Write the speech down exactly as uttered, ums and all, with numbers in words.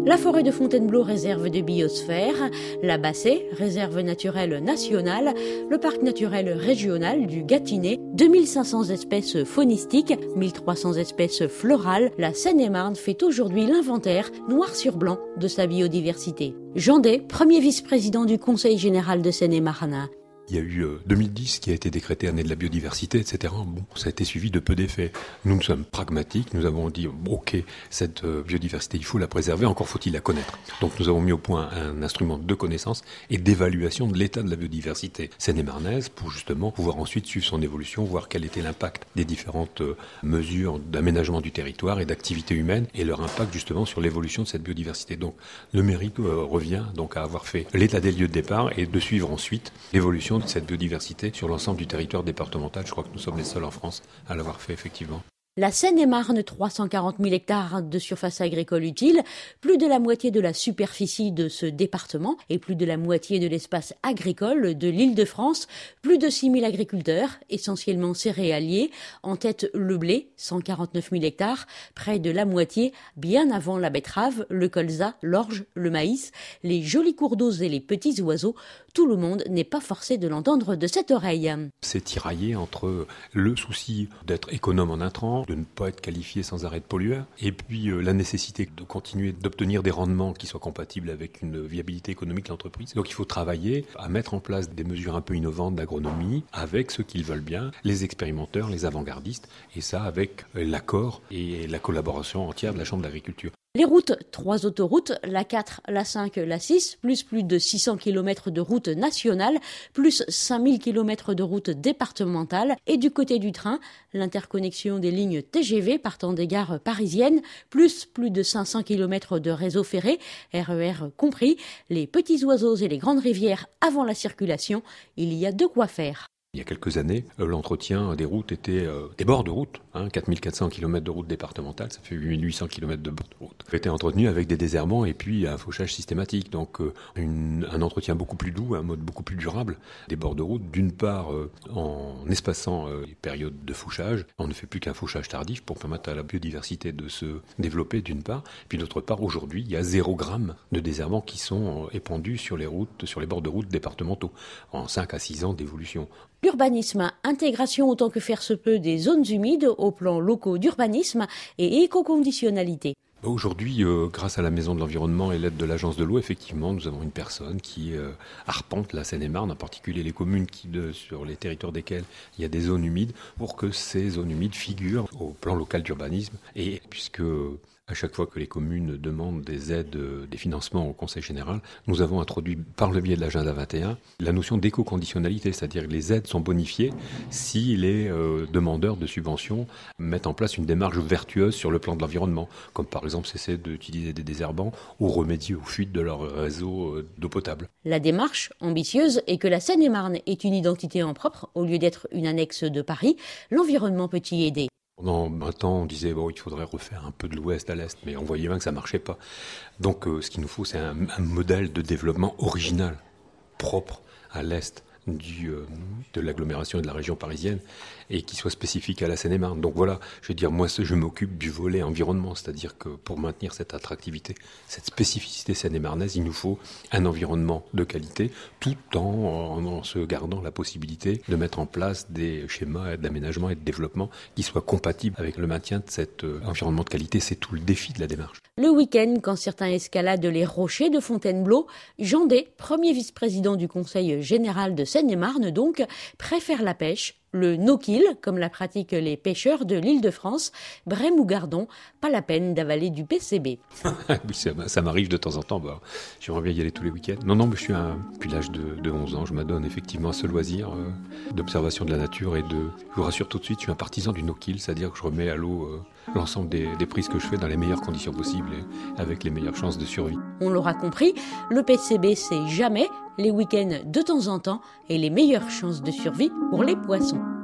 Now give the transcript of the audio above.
La forêt de Fontainebleau, réserve de biosphère, la Bassée, réserve naturelle nationale, le parc naturel régional du Gâtinais, deux mille cinq cents espèces faunistiques, mille trois cents espèces florales, la Seine-et-Marne fait aujourd'hui l'inventaire, noir sur blanc, de sa biodiversité. Jean Day, premier vice-président du Conseil général de Seine-et-Marne. Il y a eu deux mille dix qui a été décrété année de la biodiversité, et cetera. Bon, ça a été suivi de peu d'effets. Nous, nous sommes pragmatiques, nous avons dit, ok, cette biodiversité, il faut la préserver, encore faut-il la connaître. Donc nous avons mis au point un instrument de connaissance et d'évaluation de l'état de la biodiversité seine-et-marnaise pour justement pouvoir ensuite suivre son évolution, voir quel était l'impact des différentes mesures d'aménagement du territoire et d'activité humaine et leur impact justement sur l'évolution de cette biodiversité. Donc le mérite revient donc à avoir fait l'état des lieux de départ et de suivre ensuite l'évolution de cette biodiversité sur l'ensemble du territoire départemental. Je crois que nous sommes les seuls en France à l'avoir fait effectivement. La Seine-et-Marne, trois cent quarante mille hectares de surface agricole utile, plus de la moitié de la superficie de ce département et plus de la moitié de l'espace agricole de l'Île-de-France, plus de six mille agriculteurs, essentiellement céréaliers, en tête le blé, cent quarante-neuf mille hectares, près de la moitié, bien avant la betterave, le colza, l'orge, le maïs, les jolis cours d'eau et les petits oiseaux. Tout le monde n'est pas forcé de l'entendre de cette oreille. C'est tiraillé entre le souci d'être économe en intrants, de ne pas être qualifié sans arrêt de pollueur, et puis euh, la nécessité de continuer d'obtenir des rendements qui soient compatibles avec une viabilité économique de l'entreprise. Donc il faut travailler à mettre en place des mesures un peu innovantes d'agronomie avec ceux qui le veulent bien, les expérimenteurs, les avant-gardistes, et ça avec l'accord et la collaboration entière de la Chambre d'agriculture. Les routes, trois autoroutes, la quatre, la cinq, la six, plus plus de six cents kilomètres de routes nationales, plus cinq mille kilomètres de routes départementales. Et du côté du train, l'interconnexion des lignes T G V partant des gares parisiennes, plus plus de cinq cents kilomètres de réseau ferré, R E R compris, les petits oiseaux et les grandes rivières avant la circulation, il y a de quoi faire. Il y a quelques années, l'entretien des routes était euh, des bords de route, hein, quatre mille quatre cents kilomètres de route départementale, ça fait huit mille huit cents kilomètres de bords de route. Était entretenu avec des désherbants et puis un fauchage systématique, donc euh, une, un entretien beaucoup plus doux, un mode beaucoup plus durable des bords de route. D'une part, euh, en espaçant euh, les périodes de fauchage, on ne fait plus qu'un fauchage tardif pour permettre à la biodiversité de se développer d'une part, puis d'autre part, aujourd'hui, il y a zéro gramme de désherbants qui sont euh, épandus sur les routes, sur les bords de route départementaux, en cinq à six ans d'évolution. L'urbanisme, intégration autant que faire se peut des zones humides aux plans locaux d'urbanisme et éco-conditionnalité. Aujourd'hui, euh, grâce à la Maison de l'Environnement et l'aide de l'Agence de l'eau, effectivement, nous avons une personne qui euh, arpente la Seine-et-Marne, en particulier les communes qui, de, sur les territoires desquelles il y a des zones humides, pour que ces zones humides figurent au plan local d'urbanisme. Et puisque à chaque fois que les communes demandent des aides, des financements au Conseil général, nous avons introduit par le biais de l'agenda vingt et un la notion d'éco-conditionnalité, c'est-à-dire que les aides sont bonifiées si les euh, demandeurs de subventions mettent en place une démarche vertueuse sur le plan de l'environnement, comme par exemple cesser d'utiliser des désherbants ou remédier aux fuites de leur réseau d'eau potable. La démarche ambitieuse est que la Seine-et-Marne est une identité en propre au lieu d'être une annexe de Paris. L'environnement peut y aider. Pendant un temps, on disait bon, il faudrait refaire un peu de l'ouest à l'est, mais on voyait bien que ça marchait pas. Donc, euh, ce qu'il nous faut, c'est un, un modèle de développement original, propre à l'est du, euh, de l'agglomération et de la région parisienne, et qui soit spécifique à la Seine-et-Marne. Donc voilà, je veux dire, moi, je m'occupe du volet environnement, c'est-à-dire que pour maintenir cette attractivité, cette spécificité seine-et-marnaise, il nous faut un environnement de qualité, tout en, en, en se gardant la possibilité de mettre en place des schémas d'aménagement et de développement qui soient compatibles avec le maintien de cet euh, environnement de qualité. C'est tout le défi de la démarche. Le week-end, quand certains escaladent les rochers de Fontainebleau, Jean Day, premier vice-président du Conseil général de Seine-et-Marne donc, préfère la pêche, le no-kill, comme la pratiquent les pêcheurs de l'Île-de-France, Brême ou Gardon, pas la peine d'avaler du P C B. Oui, ça, ça m'arrive de temps en temps, bah, j'aimerais bien y aller tous les week-ends. Non, non, mais je suis un, depuis l'âge de, de onze ans, je m'adonne effectivement à ce loisir euh, d'observation de la nature et de, je vous rassure tout de suite, je suis un partisan du no-kill, c'est-à-dire que je remets à l'eau euh, l'ensemble des, des prises que je fais dans les meilleures conditions possibles et avec les meilleures chances de survie. On l'aura compris, le P C B c'est jamais, les week-ends de temps en temps et les meilleures chances de survie pour les poissons.